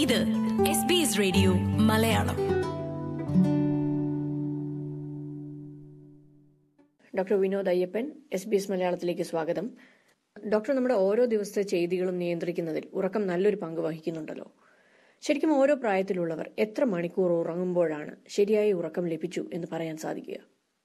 ഇത് SBS radio Malayalam. Doctor Vinod Ayyappan, SBS മലയാളത്തിലേക്ക് സ്വാഗതം. ഡോക്ടർ, നമ്മുടെ ഓരോ ദിവസത്തെ ചെയ്തികളും നിയന്ത്രിക്കുന്നതിൽ ഉറക്കം നല്ലൊരു പങ്ക് വഹിക്കുന്നുണ്ടല്ലോ. ശരിക്കും ഓരോ പ്രായത്തിലുള്ളവർ എത്ര മണിക്കൂർ ഉറങ്ങുമ്പോഴാണ് ശരിയായ ഉറക്കം ലഭിച്ചു എന്ന് പറയാൻ സാധിക്കുക?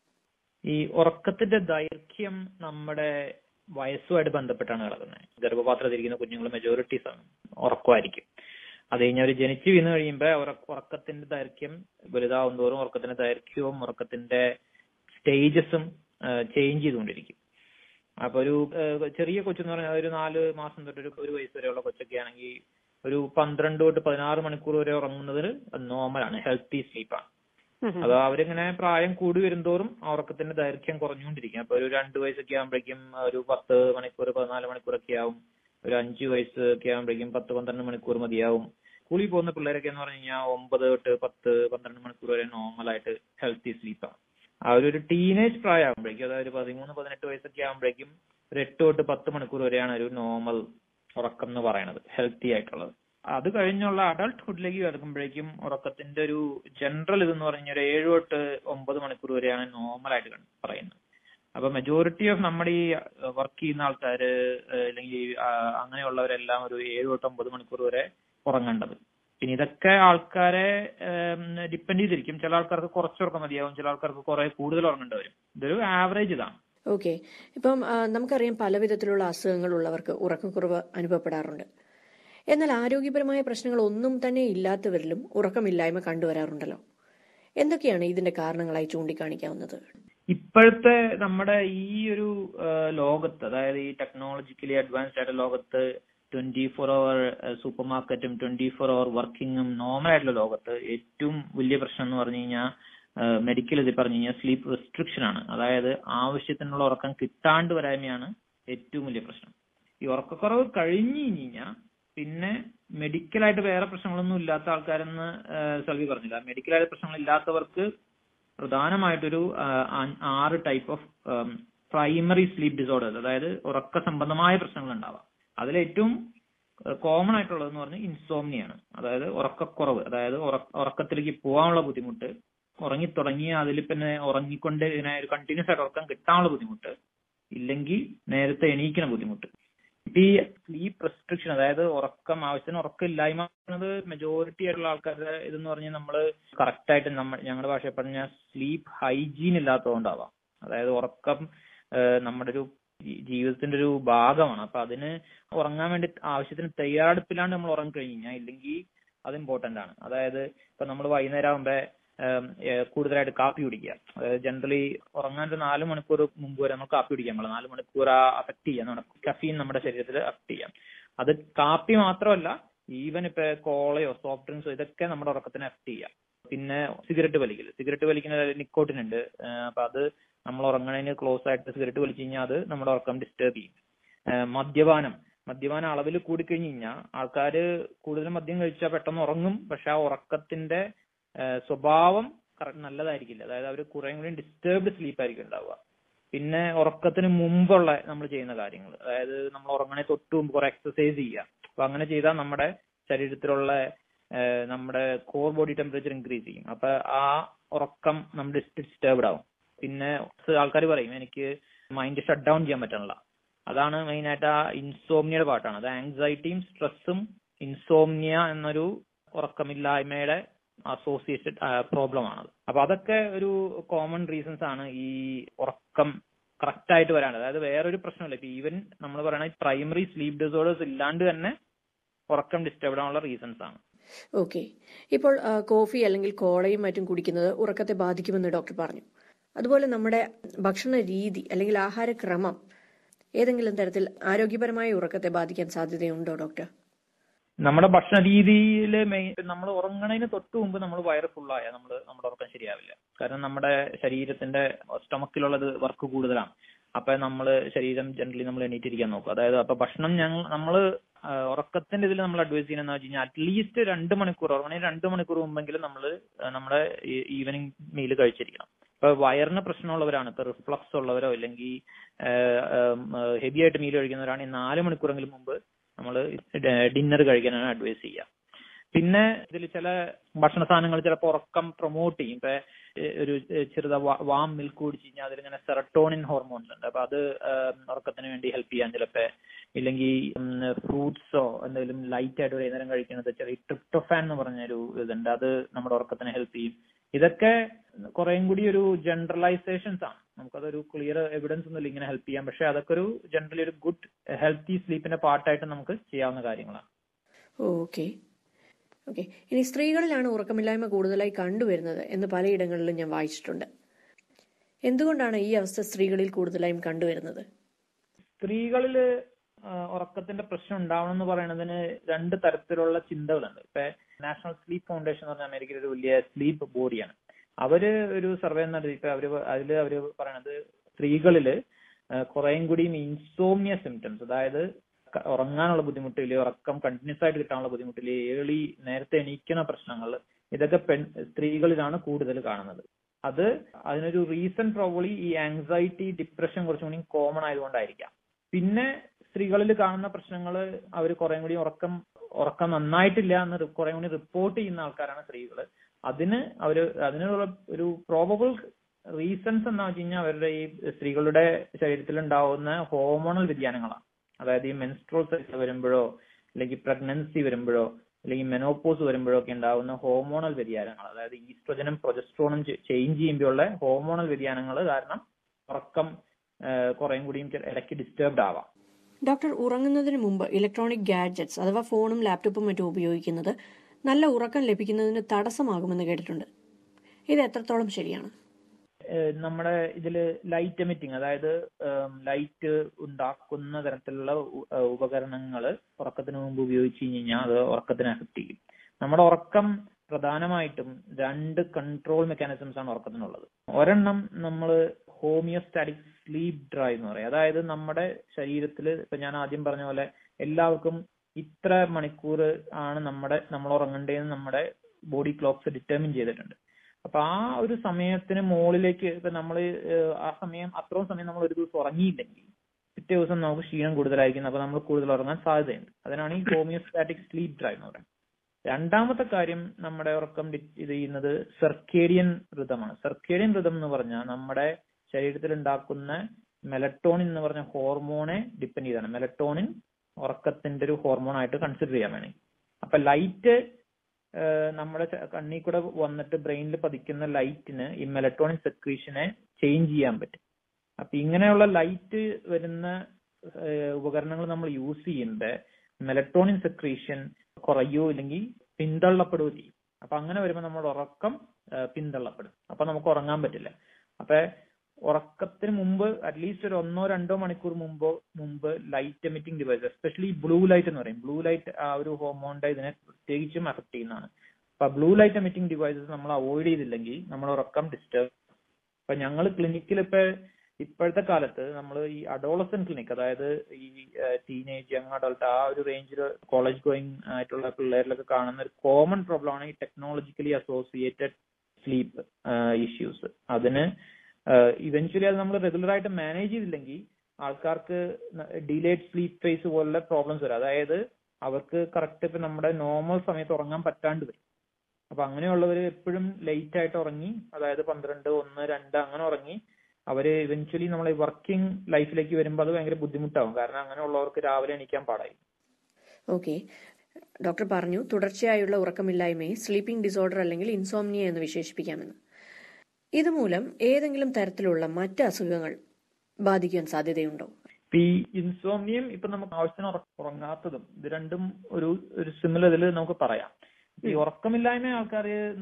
ഈ ഉറക്കത്തിന്റെ ദൈർഘ്യം നമ്മുടെ വയസ്സുമായിട്ട് ബന്ധപ്പെട്ടാണ് കിടക്കുന്നത്. ഗർഭപാത്രത്തിലിരിക്കുന്ന കുഞ്ഞുങ്ങൾ മെജോറിറ്റി ഉറക്കമായിരിക്കും. അത് കഴിഞ്ഞ് അവർ ജനിച്ചു വീണ് കഴിയുമ്പോൾ ഉറക്കത്തിന്റെ ദൈർഘ്യം വലുതാവും തോറും ഉറക്കത്തിന്റെ ദൈർഘ്യവും ഉറക്കത്തിന്റെ സ്റ്റേജസും ചേഞ്ച് ചെയ്തുകൊണ്ടിരിക്കും. അപ്പൊ ഒരു ചെറിയ കൊച്ചെന്ന് പറഞ്ഞാൽ ഒരു 4 മാസം തൊട്ട് ഒരു വയസ്സ് വരെയുള്ള കൊച്ചൊക്കെ ആണെങ്കിൽ ഒരു 12 തൊട്ട് 16 മണിക്കൂർ വരെ ഉറങ്ങുന്നത് നോർമലാണ്, ഹെൽത്തി സ്ലീപ്പാണ്. അത് അവരിങ്ങനെ പ്രായം കൂടി വരുന്തോറും ഉറക്കത്തിന്റെ ദൈർഘ്യം കുറഞ്ഞുകൊണ്ടിരിക്കും. അപ്പൊ ഒരു 2 വയസ്സൊക്കെ ആകുമ്പോഴേക്കും ഒരു 10 മണിക്കൂർ 14 മണിക്കൂറൊക്കെ ആവും. ഒരു 5 വയസ്സ് ഒക്കെ ആകുമ്പോഴേക്കും 10-12 മണിക്കൂർ മതിയാവും. സ്കൂളിൽ പോകുന്ന പിള്ളേരൊക്കെ എന്ന് പറഞ്ഞു കഴിഞ്ഞാൽ 9 തൊട്ട് 10-12 മണിക്കൂർ വരെ നോർമലായിട്ട് ഹെൽത്തി സ്ലീപ്പാണ്. ആ ഒരു ടീനേജ് പ്രായം ആകുമ്പോഴേക്കും, അതായത് 13-18 വയസ്സൊക്കെ ആകുമ്പോഴേക്കും ഒരു 8 തൊട്ട് 10 മണിക്കൂർ വരെയാണ് ഒരു നോർമൽ ഉറക്കം എന്ന് പറയുന്നത്, ഹെൽത്തി ആയിട്ടുള്ളത്. അത് കഴിഞ്ഞുള്ള അഡൾട്ട്ഹുഡിലേക്ക് കിടക്കുമ്പോഴേക്കും ഉറക്കത്തിന്റെ ഒരു ജനറൽ ഇതെന്ന് പറഞ്ഞാൽ ഒരു 7 തൊട്ട് 9 മണിക്കൂർ വരെയാണ് നോർമലായിട്ട് പറയുന്നത്. അപ്പൊ മെജോറിറ്റി ഓഫ് നമ്മുടെ ഈ വർക്ക് ചെയ്യുന്ന ആൾക്കാര് അല്ലെങ്കിൽ അങ്ങനെയുള്ളവരെല്ലാം ഒരു 7 തൊട്ട് 9 മണിക്കൂർ വരെ ഉറങ്ങേണ്ടത്. പിന്നെ ഇതൊക്കെ ആൾക്കാരെ ഡിപ്പെൻഡ് ചെയ്തിരിക്കും. ചില ആൾക്കാർക്ക് കുറച്ചുറക്കം മതിയാവും, ചില ആൾക്കാർക്ക് കുറെ കൂടുതൽ ഉറങ്ങേണ്ടി വരും. ഇതൊരു ആവറേജ് ഇതാണ്. ഓക്കെ. ഇപ്പം നമുക്കറിയാം പല വിധത്തിലുള്ള അസുഖങ്ങൾ ഉള്ളവർക്ക് ഉറക്കക്കുറവ് അനുഭവപ്പെടാറുണ്ട്. എന്നാൽ ആരോഗ്യപരമായ പ്രശ്നങ്ങൾ ഒന്നും തന്നെ ഇല്ലാത്തവരിലും ഉറക്കമില്ലായ്മ കണ്ടുവരാറുണ്ടല്ലോ. എന്തൊക്കെയാണ് ഇതിന്റെ കാരണങ്ങളായി ചൂണ്ടിക്കാണിക്കാവുന്നത്? ഇപ്പോഴത്തെ നമ്മുടെ ഈ ഒരു ലോകത്ത്, അതായത് ഈ ടെക്നോളജിക്കലി അഡ്വാൻസ്ഡ് ആയിട്ടുള്ള ലോകത്ത് 24 അവർ സൂപ്പർ മാർക്കറ്റും 24 അവർ വർക്കിങ്ങും നോർമൽ ആയിട്ടുള്ള ലോകത്ത് ഏറ്റവും വലിയ പ്രശ്നം എന്ന് പറഞ്ഞു കഴിഞ്ഞാൽ മെഡിക്കൽ ഇതിൽ പറഞ്ഞു കഴിഞ്ഞാൽ സ്ലീപ്പ് റെസ്ട്രിക്ഷൻ ആണ്. അതായത് ആവശ്യത്തിനുള്ള ഉറക്കം കിട്ടാണ്ട് വരായ്മയാണ് ഏറ്റവും വലിയ പ്രശ്നം. ഈ ഉറക്കക്കുറവ് കഴിഞ്ഞു കഴിഞ്ഞാൽ പിന്നെ മെഡിക്കലായിട്ട് വേറെ പ്രശ്നങ്ങളൊന്നും ഇല്ലാത്ത ആൾക്കാരെന്ന് സെൽവി പറഞ്ഞില്ല. മെഡിക്കലായിട്ട് പ്രശ്നങ്ങൾ ഇല്ലാത്തവർക്ക് പ്രധാനമായിട്ടൊരു 6 type of primary sleep disorders, അതായത് ഉറക്ക സംബന്ധമായ പ്രശ്നങ്ങൾ ഉണ്ടാവാം. അതിലേറ്റവും കോമൺ ആയിട്ടുള്ളതെന്ന് പറഞ്ഞാൽ ഇൻസോംനിയാണ്, അതായത് ഉറക്കക്കുറവ്. അതായത് ഉറക്കത്തിലേക്ക് പോകാനുള്ള ബുദ്ധിമുട്ട്, ഉറങ്ങിത്തുടങ്ങി അതിൽ പിന്നെ ഉറങ്ങിക്കൊണ്ട് ഇതിനെ ഒരു കണ്ടിന്യൂസ് ആയിട്ട് ഉറക്കം കിട്ടാനുള്ള ബുദ്ധിമുട്ട്, ഇല്ലെങ്കിൽ നേരത്തെ എണീക്കുന്ന ബുദ്ധിമുട്ട്. ഇപ്പൊ ഈ സ്ലീപ്പ് റെസ്ട്രിക്ഷൻ, അതായത് ആവശ്യത്തിന് ഉറക്കമില്ലായ്മ എന്നത് മെജോറിറ്റി ആയിട്ടുള്ള ആൾക്കാരുടെ ഇതെന്ന് പറഞ്ഞാൽ നമ്മള് കറക്റ്റ് ആയിട്ട് ഞങ്ങളുടെ ഭാഷയിൽ പറഞ്ഞാൽ സ്ലീപ്പ് ഹൈജീൻ ഇല്ലാത്തതുകൊണ്ടാവാം. അതായത് ഉറക്കം നമ്മുടെ ഒരു ജീവിതത്തിന്റെ ഒരു ഭാഗമാണ്. അപ്പൊ അതിന് ഉറങ്ങാൻ വേണ്ടി ആവശ്യത്തിന് തയ്യാറെടുപ്പിലാണ്ട് നമ്മൾ ഉറങ്ങി കഴിഞ്ഞാൽ ഇല്ലെങ്കിൽ അത് ഇമ്പോർട്ടന്റ് ആണ്. അതായത് ഇപ്പൊ നമ്മൾ വൈകുന്നേരം ആകുമ്പോ കൂടുതലായിട്ട് കാപ്പി കുടിക്കുക. അതായത് ജനറലി ഉറങ്ങാൻ ഒരു 4 മണിക്കൂർ മുമ്പ് വരെ നമ്മൾ കാപ്പി കുടിക്കാൻ പാടില്ല. 4 മണിക്കൂർ അഫക്ട് ചെയ്യാം, കഫീൻ നമ്മുടെ ശരീരത്തിൽ അഫക്ട് ചെയ്യാം. അത് കാപ്പി മാത്രമല്ല, ഈവൻ ഇപ്പൊ കോളയോ സോഫ്റ്റ് ഡ്രിങ്ക്സോ ഇതൊക്കെ നമ്മുടെ ഉറക്കത്തിനെ അഫക്ട് ചെയ്യാം. പിന്നെ സിഗരറ്റ് വലിക്കുന്ന നിക്കോട്ടിൻ ഉണ്ട്. അപ്പൊ അത് നമ്മൾ ഉറങ്ങണതിന് ക്ലോസ് ആയിട്ട് സിഗരറ്റ് വലിച്ചു കഴിഞ്ഞാൽ അത് നമ്മുടെ ഉറക്കം ഡിസ്റ്റർബ് ചെയ്യും. മദ്യപാനം അളവിൽ കൂടിക്കഴിഞ്ഞു കഴിഞ്ഞാൽ ആൾക്കാര് കൂടുതൽ മദ്യം കഴിച്ചാൽ പെട്ടെന്ന് ഉറങ്ങും, പക്ഷെ ആ ഉറക്കത്തിന്റെ സ്വഭാവം നല്ലതായിരിക്കില്ല. അതായത് അവർ കുറെ കൂടി ഡിസ്റ്റർബ്ഡ് സ്ലീപ്പ് ആയിരിക്കും ഉണ്ടാവുക. പിന്നെ ഉറക്കത്തിന് മുമ്പുള്ള നമ്മൾ ചെയ്യുന്ന കാര്യങ്ങൾ, അതായത് നമ്മൾ ഉറങ്ങണേ തൊട്ട് മുമ്പ് കുറെ എക്സസൈസ് ചെയ്യുക. അപ്പൊ അങ്ങനെ ചെയ്താൽ നമ്മുടെ ശരീരത്തിലുള്ള നമ്മുടെ കോർ ബോഡി ടെമ്പറേച്ചർ ഇൻക്രീസ് ചെയ്യും. അപ്പൊ ആ ഉറക്കം നമ്മുടെ ഡിസ്റ്റർബ്ഡ് ആവും. പിന്നെ ആൾക്കാർ പറയും എനിക്ക് മൈൻഡ് ഷട്ട് ഡൗൺ ചെയ്യാൻ പറ്റണില്ല. അതാണ് മെയിൻ ആയിട്ട് ആ ഇൻസോംനിയയുടെ പാട്ടാണ്. അത് ആങ്സൈറ്റിയും സ്ട്രെസ്സും ഇൻസോംനിയ എന്നൊരു ഉറക്കമില്ലായ്മയുടെ അസോസിയേറ്റഡ് പ്രോബ്ലം ആണത്. അപ്പൊ അതൊക്കെ ഒരു കോമൺ റീസൺസ് ആണ് ഈ ഉറക്കം കറക്റ്റ് ആയിട്ട് വരാണ്ട്. അതായത് വേറൊരു പ്രശ്നമില്ല. ഇപ്പൊ ഈവൻ നമ്മൾ പറയണ പ്രൈമറി സ്ലീപ്പ് ഡിസോർഡേഴ്സ് ഇല്ലാണ്ട് തന്നെ ഉറക്കം ഡിസ്റ്റർബ് ആവാനുള്ള റീസൺസ് ആണ്. ഓക്കെ. ഇപ്പോൾ കോഫി അല്ലെങ്കിൽ കോളയും മറ്റും കുടിക്കുന്നത് ഉറക്കത്തെ ബാധിക്കുമെന്ന് ഡോക്ടർ പറഞ്ഞു. അതുപോലെ നമ്മുടെ ഭക്ഷണ രീതി അല്ലെങ്കിൽ ആഹാരക്രമം ഏതെങ്കിലും തരത്തിൽ ആരോഗ്യപരമായ ഉറക്കത്തെ ബാധിക്കാൻ സാധ്യതയുണ്ടോ ഡോക്ടർ? നമ്മുടെ ഭക്ഷണ രീതിയിൽ നമ്മൾ ഉറങ്ങണതിന് തൊട്ട് മുമ്പ് നമ്മൾ വയറ് ഫുള്ളായാൽ നമ്മുടെ ഉറക്കം ശരിയാവില്ല. കാരണം നമ്മുടെ ശരീരത്തിന്റെ സ്റ്റൊമക്കിലുള്ളത് വർക്ക് കൂടുതലാണ്. അപ്പൊ ശരീരം ജനറലി നമ്മൾ എണീറ്റിരിക്കാൻ നോക്കും. അതായത് അപ്പൊ ഭക്ഷണം നമ്മള് ഉറക്കത്തിന്റെ ഇതിൽ നമ്മൾ അഡ്വൈസ് ചെയ്യുന്നതെന്ന് വെച്ച് കഴിഞ്ഞാൽ അറ്റ്ലീസ്റ്റ് 2 മണിക്കൂർ ഉറങ്ങണേ 2 മണിക്കൂർ മുമ്പെങ്കിലും നമ്മൾ നമ്മുടെ ഈവനിങ് മീൽ കഴിച്ചിരിക്കണം. ഇപ്പൊ വയറിന് പ്രശ്നമുള്ളവരാണ്, ഇപ്പൊ റിഫ്ലക്സ് ഉള്ളവരോ അല്ലെങ്കിൽ ഹെവി ആയിട്ട് മീൽ കഴിക്കുന്നവരാണെങ്കിൽ 4 മണിക്കൂറെങ്കിലും മുമ്പ് നമ്മൾ ഡിന്നർ കഴിക്കാനാണ് അഡ്വൈസ് ചെയ്യുക. പിന്നെ ഇതിൽ ചില ഭക്ഷണ സാധനങ്ങൾ ചിലപ്പോൾ ഉറക്കം പ്രൊമോട്ട് ചെയ്യും. ഇപ്പൊ ഒരു ചെറുത വാം മിൽക്ക് കുടിച്ച് കഴിഞ്ഞാൽ അതിലിങ്ങനെ സെറട്ടോണിൻ ഹോർമോൺസ് ഉണ്ട്. അപ്പൊ അത് ഉറക്കത്തിന് വേണ്ടി ഹെൽപ്പ് ചെയ്യാൻ ചിലപ്പോ, ഇല്ലെങ്കിൽ ഫ്രൂട്ട്സോ എന്തെങ്കിലും ലൈറ്റ് ആയിട്ട് വൈകുന്നേരം കഴിക്കുന്നത് ചെറിയ ട്രിപ്റ്റോഫാൻ എന്ന് പറഞ്ഞൊരു ഇതുണ്ട്, അത് നമ്മുടെ ഉറക്കത്തിന് ഹെൽപ്പ് ചെയ്യും. ഇതൊക്കെ കുറേയും കൂടി ഒരു ജനറലൈസേഷൻസ് ആണ്, നമുക്കതൊരു ക്ലിയർ എവിഡൻസ് ഒന്നുമില്ല ഇങ്ങനെ ഹെൽപ്പ് ചെയ്യാം. പക്ഷെ അതൊക്കെ ഒരു ജനറലി ഒരു ഗുഡ് ഹെൽത്തി സ്ലീപ്പിന്റെ പാർട്ടായിട്ട് നമുക്ക് ചെയ്യാവുന്ന കാര്യങ്ങളാണ്. ഓക്കെ. ഇനി സ്ത്രീകളിലാണ് ഉറക്കമില്ലായ്മ കൂടുതലായി കണ്ടുവരുന്നത് എന്ന് പലയിടങ്ങളിലും ഞാൻ വായിച്ചിട്ടുണ്ട്. എന്തുകൊണ്ടാണ് ഈ അവസ്ഥ സ്ത്രീകളിൽ കൂടുതലായും കണ്ടുവരുന്നത്? സ്ത്രീകളിൽ ഉറക്കത്തിന്റെ പ്രശ്നം ഉണ്ടാവണം എന്ന് പറയുന്നതിന് രണ്ട് തരത്തിലുള്ള ചിന്തകളുണ്ട്. ഇപ്പൊ നാഷണൽ സ്ലീപ്പ് ഫൗണ്ടേഷൻ എന്ന് പറഞ്ഞ അമേരിക്കയിൽ ഒരു വലിയ സ്ലീപ്പ് ബോഡിയാണ്. അവര് ഒരു സർവേ നടത്തി. ഇപ്പൊ അവര് പറയണത് സ്ത്രീകളില് കുറേയും കൂടിയും ഇൻസോംനിയ സിംറ്റംസ്, അതായത് ഉറങ്ങാനുള്ള ബുദ്ധിമുട്ടില്, ഉറക്കം കണ്ടിന്യൂസ് ആയിട്ട് കിട്ടാനുള്ള ബുദ്ധിമുട്ടില്, നേരത്തെ എണീക്കുന്ന പ്രശ്നങ്ങൾ, ഇതൊക്കെ സ്ത്രീകളിലാണ് കൂടുതൽ കാണുന്നത്. അതിനൊരു റീസൺ പ്രോബബ്ലി ഈ ആങ്സൈറ്റി, ഡിപ്രഷൻ കുറച്ചും കൂടി കോമൺ ആയതുകൊണ്ടായിരിക്കാം. പിന്നെ സ്ത്രീകളിൽ കാണുന്ന പ്രശ്നങ്ങൾ അവർ കുറേ കൂടി ഉറക്കം നന്നായിട്ടില്ല എന്ന് കുറേ കൂടി റിപ്പോർട്ട് ചെയ്യുന്ന ആൾക്കാരാണ് സ്ത്രീകൾ. അതിനുള്ള ഒരു പ്രോബബിൾ റീസൺസ് എന്താ വെച്ച് കഴിഞ്ഞാൽ അവരുടെ ഈ സ്ത്രീകളുടെ ശരീരത്തിൽ ഉണ്ടാവുന്ന ഹോർമോണൽ വ്യതിയാനങ്ങളാണ്. അതായത് ഈ മെൻസ്ട്രോൾ സൈക്കിൾ വരുമ്പോഴോ, അല്ലെങ്കിൽ പ്രഗ്നൻസി വരുമ്പോഴോ, അല്ലെങ്കിൽ മെനോപോസ് വരുമ്പോഴോ ഒക്കെ ഉണ്ടാവുന്ന ഹോർമോണൽ വ്യതിയാനങ്ങൾ, അതായത് ഈസ്ട്രോജനും പ്രൊജസ്ട്രോണും ചേഞ്ച് ചെയ്യുമ്പോഴുള്ള ഹോർമോണൽ വ്യതിയാനങ്ങൾ കാരണം ഉറക്കം കുറേയും കൂടിയും ഇടയ്ക്ക് ഡിസ്റ്റർബ്ഡ് ആവാം. ഡോക്ടർ, ഉറങ്ങുന്നതിന് മുമ്പ് ഇലക്ട്രോണിക് ഗാഡ്ജറ്റ്സ് അഥവാ ഫോണും ലാപ്ടോപ്പും മറ്റും ഉപയോഗിക്കുന്നത് നല്ല ഉറക്കം ലഭിക്കുന്നതിന് തടസ്സമാകുമെന്ന് കേട്ടിട്ടുണ്ട്. ഇത് എത്രത്തോളം ശരിയാണ്? നമ്മുടെ ഇതില് ലൈറ്റ് എമിറ്റിംഗ്, അതായത് ലൈറ്റ് ഉണ്ടാക്കുന്ന തരത്തിലുള്ള ഉപകരണങ്ങൾ ഉറക്കത്തിന് മുമ്പ് ഉപയോഗിച്ച് കഴിഞ്ഞാൽ അത് ഉറക്കത്തിനെ അഫക്ട് ചെയ്യും. നമ്മുടെ ഉറക്കം പ്രധാനമായിട്ടും രണ്ട് കൺട്രോൾ മെക്കാനിസംസ് ആണ് ഉറക്കത്തിനുള്ളത്. ഒരെണ്ണം നമ്മൾ ഹോമിയോസ്റ്റാറ്റിക് സ്ലീപ്പ് ഡ്രൈവ് എന്ന് പറയും. അതായത് നമ്മുടെ ശരീരത്തിൽ, ഇപ്പൊ ഞാൻ ആദ്യം പറഞ്ഞ പോലെ എല്ലാവർക്കും ഇത്ര മണിക്കൂർ ആണ് നമ്മൾ ഉറങ്ങേണ്ടതെന്ന് നമ്മുടെ ബോഡി ക്ലോക്സ് ഡിറ്റർമിൻ ചെയ്തിട്ടുണ്ട്. അപ്പൊ ആ ഒരു സമയത്തിന് മുകളിലേക്ക് ഇപ്പൊ നമ്മൾ അത്രയും സമയം നമ്മൾ ഒരു ദിവസം ഉറങ്ങിയില്ലെങ്കിൽ പിറ്റേ ദിവസം നമുക്ക് ക്ഷീണം കൂടുതലായിരിക്കും. അപ്പൊ നമ്മൾ കൂടുതൽ ഉറങ്ങാൻ സാധ്യതയുണ്ട്. അതിനാണ് ഈ ഹോമിയോസ്റ്റാറ്റിക് സ്ലീപ്പ് ഡ്രൈവ് എന്ന് പറയുന്നത്. രണ്ടാമത്തെ കാര്യം നമ്മുടെ ഉറക്കം ഇത് ചെയ്യുന്നത് സർക്കേഡിയൻ റിതമാണ്. സർക്കേഡിയൻ റിതം എന്ന് പറഞ്ഞാൽ നമ്മുടെ ശരീരത്തിൽ ഉണ്ടാക്കുന്ന മെലറ്റോണിൻ എന്ന് പറഞ്ഞ ഹോർമോണെ ഡിപ്പെൻഡ് ചെയ്താണ്. മെലറ്റോണിൻ ഉറക്കത്തിന്റെ ഒരു ഹോർമോൺ ആയിട്ട് കൺസിഡർ ചെയ്യാൻ വേണമെങ്കിൽ. അപ്പൊ ലൈറ്റ് നമ്മുടെ കണ്ണിൽ കൂടെ വന്നിട്ട് ബ്രെയിനിൽ പതിക്കുന്ന ലൈറ്റിന് ഈ മെലറ്റോണിൻ സെക്രീഷനെ ചേഞ്ച് ചെയ്യാൻ പറ്റും. അപ്പൊ ഇങ്ങനെയുള്ള ലൈറ്റ് വരുന്ന ഉപകരണങ്ങൾ നമ്മൾ യൂസ് ചെയ്യുമ്പോൾ മെലറ്റോണിൻ സെക്രീഷൻ കുറയോ ഇല്ലെങ്കിൽ പിന്തള്ളപ്പെടുകയോ ചെയ്യും. അപ്പൊ അങ്ങനെ വരുമ്പോൾ നമ്മുടെ ഉറക്കം പിന്തള്ളപ്പെടും. അപ്പൊ നമുക്ക് ഉറങ്ങാൻ പറ്റില്ല. അപ്പൊ ഉറക്കത്തിന് മുമ്പ് അറ്റ്ലീസ്റ്റ് ഒരു 1-2 മണിക്കൂർ മുമ്പ് light emitting device, especially blue light എന്ന് പറയും. ബ്ലൂ ലൈറ്റ് ആ ഒരു ഹോർമോണിന്റെ ഇതിനെ പ്രത്യേകിച്ചും അഫക്ട് ചെയ്യുന്നതാണ്. അപ്പൊ ബ്ലൂ ലൈറ്റ് എമിറ്റിംഗ് ഡിവൈസസ് നമ്മൾ അവോയ്ഡ് ചെയ്തില്ലെങ്കിൽ നമ്മുടെ ഉറക്കം ഡിസ്റ്റർബ്. അപ്പൊ ഞങ്ങൾ ക്ലിനിക്കിൽ ഇപ്പോഴത്തെ കാലത്ത് നമ്മൾ ഈ അഡോളസന്റ് ക്ലിനിക്, അതായത് ഈ ടീനേജ്, യങ് അഡൾട്ട്, ആ ഒരു റേഞ്ചിൽ കോളേജ് ഗോയിങ് ആയിട്ടുള്ള പിള്ളേരിലൊക്കെ കാണുന്ന ഒരു കോമൺ പ്രോബ്ലം ആണ് ഈ ടെക്നോളജിക്കലി അസോസിയേറ്റഡ് സ്ലീപ്പ് ഇഷ്യൂസ്. അതിന് ഇവൻച്വലി അത് നമ്മൾ റെഗുലർ ആയിട്ട് മാനേജ് ചെയ്തില്ലെങ്കിൽ ആൾക്കാർക്ക് ഡിലേഡ് സ്ലീപ്പ് ഫേസ് പോലുള്ള പ്രോബ്ലംസ് വരും. അതായത് അവർക്ക് കറക്റ്റ് ഇപ്പൊ നമ്മുടെ നോർമൽ സമയത്ത് ഉറങ്ങാൻ പറ്റാണ്ട് വരും. അപ്പൊ അങ്ങനെയുള്ളവർ എപ്പോഴും ലേറ്റ് ആയിട്ട് ഉറങ്ങി, അതായത് 12, 1, 2 അങ്ങനെ ഉറങ്ങി അവര് ഇവൻച്വലി നമ്മളെ വർക്കിംഗ് ലൈഫിലേക്ക് വരുമ്പോൾ അത് ഭയങ്കര ബുദ്ധിമുട്ടാവും. കാരണം അങ്ങനെയുള്ളവർക്ക് രാവിലെ എണീക്കാൻ പാടായി. ഓക്കെ, ഡോക്ടർ പറഞ്ഞു തുടർച്ചയായുള്ള ഉറക്കമില്ലായ്മയെ സ്ലീപ്പിംഗ് ഡിസോർഡർ അല്ലെങ്കിൽ ഇൻസോംനിയ എന്ന് വിശേഷിപ്പിക്കാമെന്ന്. ഇതുമൂലം ഏതെങ്കിലും തരത്തിലുള്ള മറ്റ് അസുഖങ്ങൾ ബാധിക്കാൻ സാധ്യതയുണ്ടോ? ഈ ഇൻസോംനിയം ഇപ്പൊ നമുക്ക് ആവശ്യത്തിന് ഉറങ്ങാത്തതും ഇത് രണ്ടും ഒരു സിമിലർ ഇതിൽ നമുക്ക് പറയാം. ഈ ഉറക്കമില്ലായ്മ ആൾക്കാർ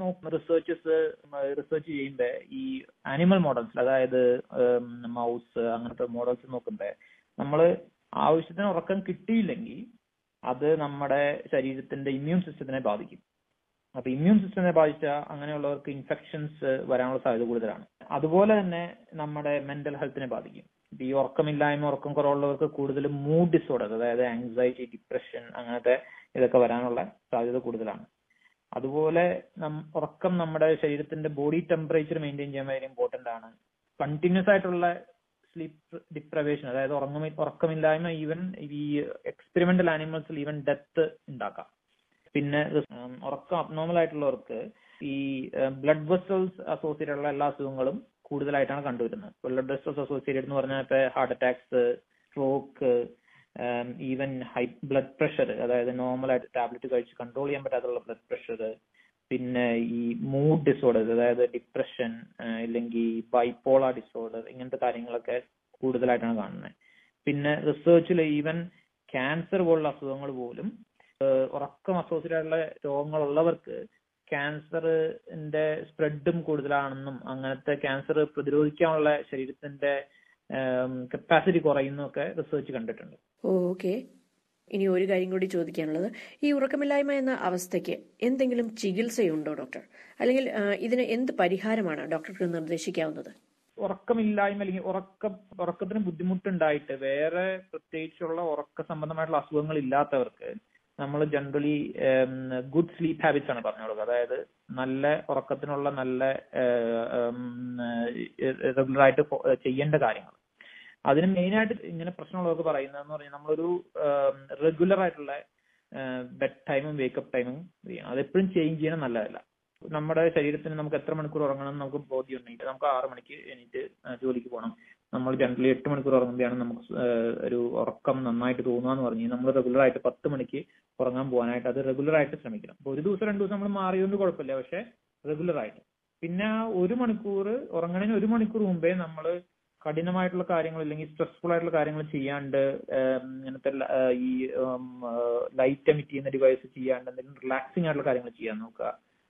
റിസർച്ച് ചെയ്യുമ്പോ ഈ ആനിമൽ മോഡൽസ്, അതായത് മൗസ് അങ്ങനത്തെ മോഡൽസ് നോക്കുമ്പോ നമ്മള് ആവശ്യത്തിന് ഉറക്കം കിട്ടിയില്ലെങ്കിൽ അത് നമ്മുടെ ശരീരത്തിന്റെ ഇമ്മ്യൂൺ സിസ്റ്റത്തിനെ ബാധിക്കും. അപ്പൊ ഇമ്മ്യൂൺ സിസ്റ്റത്തിനെ ബാധിച്ച അങ്ങനെയുള്ളവർക്ക് ഇൻഫെക്ഷൻസ് വരാനുള്ള സാധ്യത കൂടുതലാണ്. അതുപോലെ തന്നെ നമ്മുടെ മെന്റൽ ഹെൽത്തിനെ ബാധിക്കും. ഈ ഉറക്കമില്ലായ്മ, ഉറക്കം കുറവുള്ളവർക്ക് കൂടുതലും മൂഡ് ഡിസോർഡർ, അതായത് ആങ്സൈറ്റി, ഡിപ്രഷൻ അങ്ങനത്തെ ഇതൊക്കെ വരാനുള്ള സാധ്യത കൂടുതലാണ്. അതുപോലെ ഉറക്കം നമ്മുടെ ശരീരത്തിന്റെ ബോഡി ടെമ്പറേച്ചർ മെയിൻറ്റെയിൻ ചെയ്യാൻ വളരെ ഇമ്പോർട്ടന്റ് ആണ്. കണ്ടിന്യൂസ് ആയിട്ടുള്ള സ്ലീപ്പ് ഡിപ്രവേഷൻ, അതായത് ഉറക്കമില്ലായ്മ ഈവൻ ഈ എക്സ്പെരിമെന്റൽ ആനിമൽസിൽ ഈവൻ ഡെത്ത് ഉണ്ടാക്കാം. പിന്നെ ഉറക്കം അബ്നോർമൽ ആയിട്ടുള്ളവർക്ക് ഈ ബ്ലഡ് വെസൽസ് അസോസിയേറ്റഡ് ഉള്ള എല്ലാ അസുഖങ്ങളും കൂടുതലായിട്ടാണ് കണ്ടുവരുന്നത്. ബ്ലഡ് വെസൽസ് അസോസിയേറ്റഡ് എന്ന് പറഞ്ഞാൽ ഇപ്പൊ heart attacks, stroke, even high blood pressure, അതായത് നോർമലായിട്ട് ടാബ്ലറ്റ് കഴിച്ച് കൺട്രോൾ ചെയ്യാൻ പറ്റാത്തുള്ള ബ്ലഡ് പ്രഷർ, പിന്നെ ഈ മൂഡ് ഡിസോർഡേഴ്സ്, അതായത് ഡിപ്രഷൻ ഇല്ലെങ്കിൽ ബൈപോളാർ ഡിസോർഡർ, ഇങ്ങനത്തെ കാര്യങ്ങളൊക്കെ കൂടുതലായിട്ടാണ് കാണുന്നത്. പിന്നെ റിസർച്ചിൽ ഈവൻ ക്യാൻസർ പോലുള്ള അസുഖങ്ങൾ പോലും ഉറക്കം അസോസിയേറ്റഡ് ആയിട്ടുള്ള രോഗങ്ങളുള്ളവർക്ക് ക്യാൻസറിന്റെ സ്പ്രെഡും കൂടുതലാണെന്നും അങ്ങനത്തെ ക്യാൻസർ പ്രതിരോധിക്കാനുള്ള ശരീരത്തിന്റെ കപ്പാസിറ്റി കുറയുന്നൊക്കെ റിസർച്ച് കണ്ടിട്ടുണ്ട്. ഓക്കെ, ഇനി ഒരു കാര്യം കൂടി ചോദിക്കാനുള്ളത്, ഈ ഉറക്കമില്ലായ്മ എന്ന അവസ്ഥയ്ക്ക് എന്തെങ്കിലും ചികിത്സയുണ്ടോ ഡോക്ടർ? അല്ലെങ്കിൽ ഇതിന് എന്ത് പരിഹാരമാണ് ഡോക്ടർക്ക് നിർദ്ദേശിക്കാവുന്നത്? ഉറക്കമില്ലായ്മ അല്ലെങ്കിൽ ഉറക്കത്തിന് ബുദ്ധിമുട്ടുണ്ടായിട്ട് വേറെ പ്രത്യേകിച്ചുള്ള ഉറക്ക സംബന്ധമായിട്ടുള്ള അസുഖങ്ങൾ ഇല്ലാത്തവർക്ക് നമ്മൾ ജനറലി ഗുഡ് സ്ലീപ്പ് ഹാബിറ്റ്സ് ആണ് പറഞ്ഞു കൊടുക്കുക. അതായത് നല്ല ഉറക്കത്തിനുള്ള നല്ല റെഗുലറായിട്ട് ചെയ്യേണ്ട കാര്യങ്ങൾ. അതിന് മെയിനായിട്ട് ഇങ്ങനെ പ്രശ്നമുള്ളവർക്ക് പറയുന്നതെന്ന് പറഞ്ഞാൽ നമ്മളൊരു റെഗുലർ ആയിട്ടുള്ള ബെഡ് ടൈമും വേക്കപ്പ് ടൈമും ചെയ്യണം. അതെപ്പോഴും ചേഞ്ച് ചെയ്യണം നല്ലതല്ല. നമ്മുടെ ശരീരത്തിന് നമുക്ക് എത്ര മണിക്കൂർ ഉറങ്ങണം എന്ന് നമുക്ക് ബോധ്യം ഉണ്ടെങ്കിൽ നമുക്ക് 6 മണിക്ക് എണീറ്റ് ജോലിക്ക് പോകണം. നമ്മൾ ജനറലി 8 മണിക്കൂർ ഉറങ്ങുമ്പോഴാണ് നമുക്ക് ഒരു ഉറക്കം നന്നായിട്ട് തോന്നുക എന്ന് പറഞ്ഞാൽ നമ്മൾ റെഗുലർ ആയിട്ട് 10 മണിക്ക് ഉറങ്ങാൻ പോകാനായിട്ട് അത് റെഗുലർ ആയിട്ട് ശ്രമിക്കണം. ഒരു ദിവസം 2 ദിവസം നമ്മൾ മാറിയതുകൊണ്ട് കുഴപ്പമില്ല, പക്ഷെ റെഗുലർ ആയിട്ട്. പിന്നെ 1 മണിക്കൂർ ഉറങ്ങണതിന് 1 മണിക്കൂർ മുമ്പേ നമ്മൾ കഠിനമായിട്ടുള്ള കാര്യങ്ങൾ അല്ലെങ്കിൽ സ്ട്രെസ്ഫുൾ ആയിട്ടുള്ള കാര്യങ്ങൾ ചെയ്യാണ്ട് ഇങ്ങനത്തെ ഈ ലൈറ്റ് എമിറ്റ് ചെയ്യുന്ന ഡിവൈസ് ചെയ്യാണ്ട് എന്തെങ്കിലും റിലാക്സിങ് ആയിട്ടുള്ള കാര്യങ്ങൾ ചെയ്യാൻ നോക്കുക.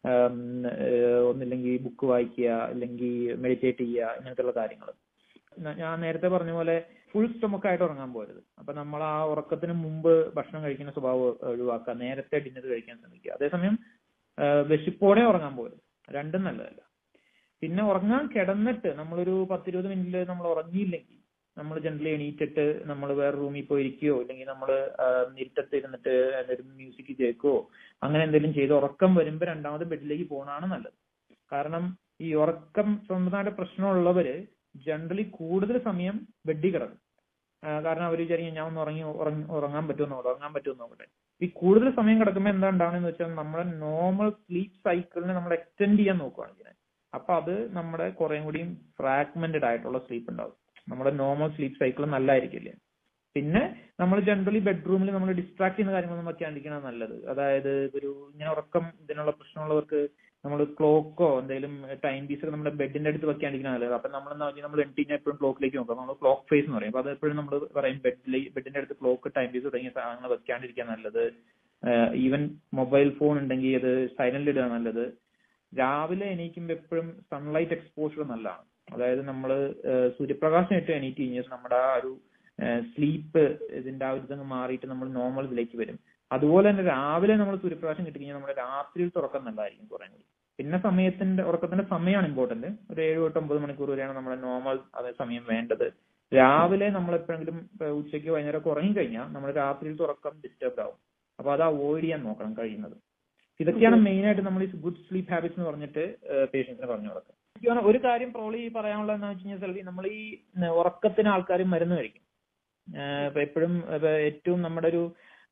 ഒന്നില്ലെങ്കിൽ ബുക്ക് വായിക്കുക, അല്ലെങ്കിൽ മെഡിറ്റേറ്റ് ചെയ്യുക, ഇങ്ങനത്തെ കാര്യങ്ങൾ. ഞാൻ നേരത്തെ പറഞ്ഞ പോലെ ഫുൾ സ്റ്റൊമക്ക് ആയിട്ട് ഉറങ്ങാൻ പോകരുത്. അപ്പൊ നമ്മൾ ആ ഉറക്കത്തിന് മുമ്പ് ഭക്ഷണം കഴിക്കുന്ന സ്വഭാവം ഒഴിവാക്കുക, നേരത്തെ ഡിന്നർ കഴിക്കാൻ ശ്രമിക്കുക. അതേസമയം വിശപ്പോടെ ഉറങ്ങാൻ പോകരുത്, രണ്ടും നല്ലതല്ല. പിന്നെ ഉറങ്ങാൻ കിടന്നിട്ട് നമ്മളൊരു 10-20 മിനിറ്റിൽ നമ്മൾ ഉറങ്ങിയില്ലെങ്കിൽ നമ്മൾ ജനറലി എണീറ്റിട്ട് നമ്മൾ വേറെ റൂമിൽ പോയിരിക്കുകയോ ഇല്ലെങ്കിൽ നമ്മൾ ഇരുട്ടത്ത് ഇരുന്നിട്ട് എന്തെങ്കിലും മ്യൂസിക് കേൾക്കുകയോ അങ്ങനെ എന്തെങ്കിലും ചെയ്ത് ഉറക്കം വരുമ്പോൾ രണ്ടാമത് ബെഡിലേക്ക് പോകുന്നതാണ് നല്ലത്. കാരണം ഈ ഉറക്കം സ്വന്തമായിട്ട് പ്രശ്നമുള്ളവര് ജനറലി കൂടുതൽ സമയം ബെഡിൽ കിടക്കും. കാരണം അവർ വിചാരിക്കും ഞാൻ ഒന്ന് ഉറങ്ങാൻ പറ്റുമെന്ന് നോക്കട്ടെ. ഈ കൂടുതൽ സമയം കിടക്കുമ്പോൾ എന്താ ഉണ്ടാവുന്നതെന്ന് വെച്ചാൽ നമ്മുടെ നോർമൽ സ്ലീപ്പ് സൈക്കിളിനെ നമ്മൾ എക്സ്റ്റെൻഡ് ചെയ്യാൻ നോക്കുകയാണ് ചെയ്യുന്നത്. അപ്പൊ അത് നമ്മുടെ കുറേം കൂടിയും ഫ്രാഗ്മെന്റഡ് ആയിട്ടുള്ള സ്ലീപ്പ് ഉണ്ടാവും. നമ്മുടെ നോർമൽ സ്ലീപ്പ് സൈക്കിൾ നല്ലതായിരിക്കില്ല. പിന്നെ നമ്മൾ ജനറലി ബെഡ്റൂമിൽ നമ്മൾ ഡിസ്ട്രാക്ട് ചെയ്യുന്ന കാര്യങ്ങളൊന്നും വെക്കാണ്ടിരിക്കണം നല്ലത്. അതായത് ഒരു ഇങ്ങനെ ഉറക്കം ഇതിനുള്ള പ്രശ്നമുള്ളവർക്ക് നമ്മൾ ക്ലോക്കോ എന്തെങ്കിലും ടൈം പീസ് ഒക്കെ നമ്മുടെ ബെഡിന്റെ അടുത്ത് വെക്കാണ്ടിരിക്കണം നല്ലത്. അപ്പൊ നമ്മൾ എണീറ്റ് എപ്പോഴും ക്ലോക്കിലേക്ക് നോക്കാം. നമ്മൾ ക്ലോക്ക് ഫേസ് എന്ന് പറയും. അപ്പൊ അത് എപ്പോഴും നമ്മൾ പറയും ബെഡിന്റെ അടുത്ത് ക്ലോക്ക്, ടൈം പീസ് തുടങ്ങിയ സാധനങ്ങൾ വെക്കാണ്ടിരിക്കാൻ നല്ലത്. ഈവൻ മൊബൈൽ ഫോൺ ഉണ്ടെങ്കിൽ അത് സൈലന്റ് ഇടുക നല്ലത്. രാവിലെ എണീക്കുമ്പോൾ എപ്പോഴും സൺലൈറ്റ് എക്സ്പോഷർ നല്ലതാണ്. അതായത് നമ്മൾ സൂര്യപ്രകാശം ഇട്ട് എണീറ്റ് കഴിഞ്ഞാൽ നമ്മുടെ ആ ഒരു സ്ലീപ്പ് ഇതിന്റെ ആ ഒരു ഇതങ്ങ് മാറിയിട്ട് നമ്മൾ നോർമൽ ഇതിലേക്ക് വരും. അതുപോലെ തന്നെ രാവിലെ നമ്മൾ സൂര്യപ്രകാശം കിട്ടിക്കഴിഞ്ഞാൽ നമ്മുടെ രാത്രിയിലത്തെ ഉറക്കം നല്ലതായിരിക്കും കുറെ കൂടി. പിന്നെ ഉറക്കത്തിന്റെ സമയമാണ് ഇമ്പോർട്ടന്റ്. ഒരു 7-9 മണിക്കൂർ വരെയാണ് നമ്മുടെ നോർമൽ അതേ സമയം വേണ്ടത്. രാവിലെ നമ്മൾ എപ്പോഴെങ്കിലും ഉച്ചയ്ക്ക് വൈകുന്നേരം ഉറങ്ങിക്കഴിഞ്ഞാൽ നമ്മുടെ രാത്രിയിലത്തെ ഉറക്കം ഡിസ്റ്റർബ് ആവും. അപ്പൊ അത് അവോയ്ഡ് ചെയ്യാൻ നോക്കണം കഴിയുന്നത്. ഇതൊക്കെയാണ് മെയിൻ ആയിട്ട് നമ്മൾ ഈ ഗുഡ് സ്ലീപ്പ് ഹാബിറ്റ്സ് എന്ന് പറഞ്ഞിട്ട് പേഷ്യൻസിന് പറഞ്ഞു കൊടുക്കുക. ഒരു കാര്യം പ്രോബ്ലി പറയാനുള്ളത് എന്താ വെച്ച് കഴിഞ്ഞാൽ സെൽവി, നമ്മൾ ഈ ഉറക്കത്തിന് ആൾക്കാർ മരുന്ന് കഴിക്കും. ഇപ്പൊ എപ്പോഴും ഏറ്റവും നമ്മുടെ ഒരു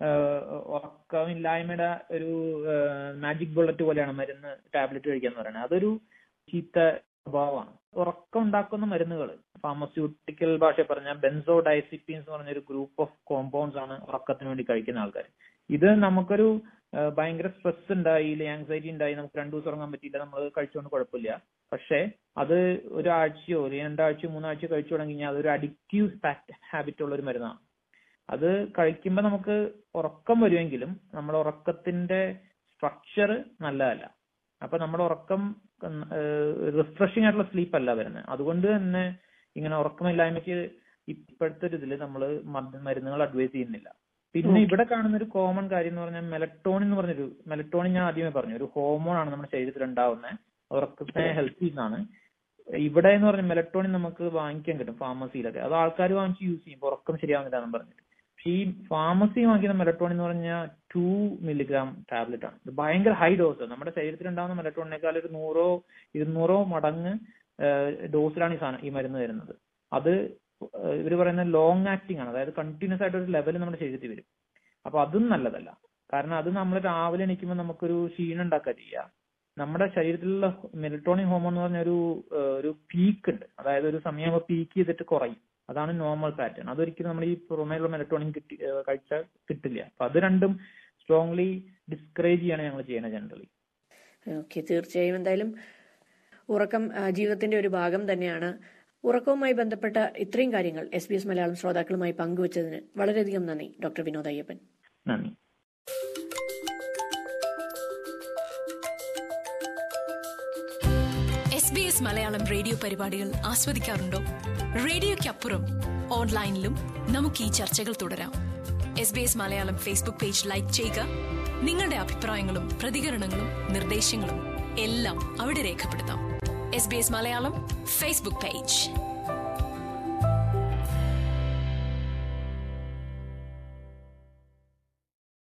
ഉറക്കമില്ലായ്മയുടെ ഒരു മാജിക് ബുള്ളറ്റ് പോലെയാണ് മരുന്ന്, ടാബ്ലറ്റ് കഴിക്കാന്ന് പറയുന്നത്. അതൊരു ചീത്ത സ്വഭാവമാണ്. ഉറക്കം ഉണ്ടാക്കുന്ന മരുന്നുകൾ ഫാർമസ്യൂട്ടിക്കൽ ഭാഷ പറഞ്ഞാൽ ബെൻസോഡയസിപ്പീൻസ് എന്ന് പറഞ്ഞൊരു ഗ്രൂപ്പ് ഓഫ് കോമ്പൗണ്ട്സ് ആണ് ഉറക്കത്തിന് വേണ്ടി കഴിക്കുന്ന ആൾക്കാർ. ഇത് നമുക്കൊരു ഭയങ്കര സ്ട്രെസ് ഉണ്ടായി, ആങ്സൈറ്റി ഉണ്ടായി, നമുക്ക് 2 ദിവസം ഉറങ്ങാൻ പറ്റിയില്ല, നമ്മൾ കഴിച്ചുകൊണ്ട് കുഴപ്പമില്ല. പക്ഷെ അത് ഒരാഴ്ചയോ 2 ആഴ്ചയോ 3 ആഴ്ചയോ കഴിച്ചു തുടങ്ങി കഴിഞ്ഞാൽ അതൊരു അഡിക്റ്റീവ് ഹാബിറ്റ് ഉള്ള ഒരു മരുന്നാണ്. അത് കഴിക്കുമ്പോൾ നമുക്ക് ഉറക്കം വരുമെങ്കിലും നമ്മുടെ ഉറക്കത്തിന്റെ സ്ട്രക്ചർ നല്ലതല്ല. അപ്പൊ നമ്മുടെ ഉറക്കം റിഫ്രഷിംഗ് ആയിട്ടുള്ള സ്ലീപ്പ് അല്ല വരുന്നത്. അതുകൊണ്ട് തന്നെ ഇങ്ങനെ ഉറക്കമില്ലായ്മയ്ക്ക് ഇപ്പോഴത്തെ ഒരു ഇതിൽ നമ്മൾ മരുന്നുകൾ അഡ്വൈസ് ചെയ്യുന്നില്ല. പിന്നെ ഇവിടെ കാണുന്ന ഒരു കോമൺ കാര്യം എന്ന് പറഞ്ഞാൽ മെലറ്റോണിൻ എന്ന് പറഞ്ഞൊരു, മെലറ്റോണിൻ ഞാൻ ആദ്യമേ പറഞ്ഞു ഒരു ഹോർമോൺ ആണ് നമ്മുടെ ശരീരത്തിൽ ഉണ്ടാവുന്നത്, ഉറക്കത്തെ ഹെൽപ്പ് ചെയ്യുന്നതാണ്. ഇവിടെ എന്ന് പറഞ്ഞാൽ മെലറ്റോണിൻ നമുക്ക് വാങ്ങിക്കാൻ കിട്ടും ഫാർമസിയിലൊക്കെ. അത് ആൾക്കാർ വാങ്ങിച്ച് യൂസ് ചെയ്യും ഉറക്കം ശരിയാവുന്നില്ല എന്ന് പറഞ്ഞിട്ട്. പക്ഷെ ഈ ഫാർമസി വാങ്ങിക്കുന്ന മെലറ്റോണിൻ എന്ന് പറഞ്ഞാൽ 2 മില്ലിഗ്രാം ടാബ്ലറ്റ് ആണ്. ഇത് ഭയങ്കര ഹൈ ഡോസ്. നമ്മുടെ ശരീരത്തിൽ ഉണ്ടാകുന്ന മെലറ്റോണിനേക്കാൾ ഒരു 100-200 മടങ്ങ് ഡോസിലാണ് ഈ മരുന്ന് വരുന്നത്. അത് ഇവർ പറയുന്ന ലോങ് ആക്ടിങ് ആണ്. അതായത് കണ്ടിന്യൂസ് ആയിട്ട് ഒരു ലെവൽ നമ്മുടെ ശരീരത്തിൽ വരും. അപ്പൊ അതും നല്ലതല്ല. കാരണം അത് നമ്മൾ രാവിലെ എണീക്കുമ്പോൾ നമുക്കൊരു ക്ഷീണം ഉണ്ടാക്കുക ചെയ്യുക. നമ്മുടെ ശരീരത്തിലുള്ള മെലറ്റോണിൻ ഹോർമോൺ എന്ന് പറഞ്ഞ ഒരു പീക്ക് ഉണ്ട്. അതായത് ഒരു സമയമാകുമ്പോൾ പീക്ക് ചെയ്തിട്ട് കുറയും. അതാണ് നോർമൽ പാറ്റേൺ. അതൊരിക്കലും നമ്മൾ ഈ പുറമേയുള്ള മെലറ്റോണിൻ കഴിച്ചാൽ കിട്ടില്ല. അപ്പൊ അത് രണ്ടും സ്ട്രോങ്ലി ഡിസ്കറേജ് ചെയ്യാണ് ഞങ്ങൾ ചെയ്യുന്നത് ജനറലി. ഓക്കെ, തീർച്ചയായും എന്തായാലും ഉറക്കം ജീവിതത്തിന്റെ ഒരു ഭാഗം തന്നെയാണ്. ഉറക്കവുമായി ബന്ധപ്പെട്ട ഇത്രയും കാര്യങ്ങൾ SBS മലയാളം ശ്രോതാക്കളുമായി പങ്കുവച്ചതിന് വളരെയധികം നന്ദി ഡോക്ടർ വിനോദ് അയ്യപ്പൻ. നന്ദി. SBS മലയാളം റേഡിയോ പരിപാടികൾ ആസ്വദിക്കാറുണ്ടോ? റേഡിയോയ്ക്കപ്പുറം ഓൺലൈനിലും നമുക്ക് ഈ ചർച്ചകൾ തുടരാം. SBS Malayalam Facebook page like ചെയ്യുക. നിങ്ങളുടെ അഭിപ്രായങ്ങളും പ്രതികരണങ്ങളും നിർദ്ദേശങ്ങളും എല്ലാം അവിടെ രേഖപ്പെടുത്താം. SBS Malayalam Facebook page.